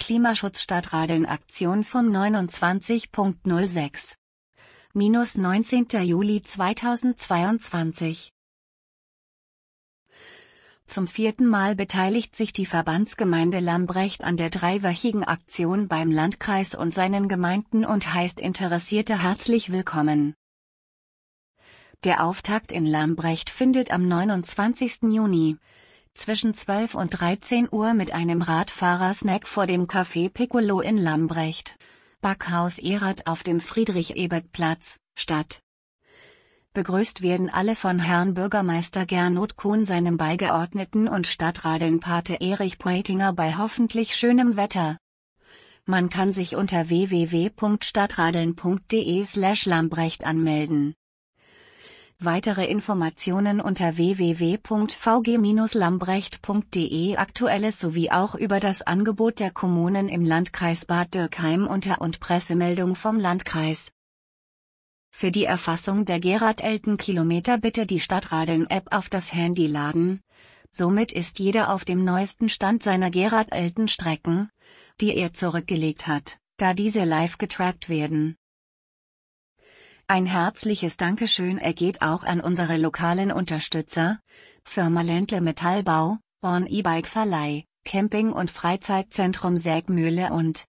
Klimaschutz Stadtradeln Aktion vom 29.06. - 19. Juli 2022. Zum 4. Mal beteiligt sich die Verbandsgemeinde Lambrecht an der dreiwöchigen Aktion beim Landkreis und seinen Gemeinden und heißt Interessierte herzlich willkommen. Der Auftakt in Lambrecht findet am 29. Juni zwischen 12 und 13 Uhr mit einem Radfahrersnack vor dem Café Piccolo in Lambrecht, Backhaus Erath auf dem Friedrich-Ebert-Platz, statt. Begrüßt werden alle von Herrn Bürgermeister Gernot Kuhn, seinem Beigeordneten und Stadtradelnpate Erich Poetinger bei hoffentlich schönem Wetter. Man kann sich unter www.stadtradeln.de/Lambrecht anmelden. Weitere Informationen unter www.vg-lambrecht.de. Aktuelles sowie auch über das Angebot der Kommunen im Landkreis Bad Dürkheim und Pressemeldung vom Landkreis. Für die Erfassung der Gerald-Elten-Kilometer bitte die Stadtradeln-App auf das Handy laden. Somit ist jeder auf dem neuesten Stand seiner Gerald-Elten-Strecken, die er zurückgelegt hat, da diese live getrackt werden. Ein herzliches Dankeschön ergeht auch an unsere lokalen Unterstützer, Firma Ländle Metallbau, Born E-Bike Verleih, Camping- und Freizeitzentrum Sägmühle und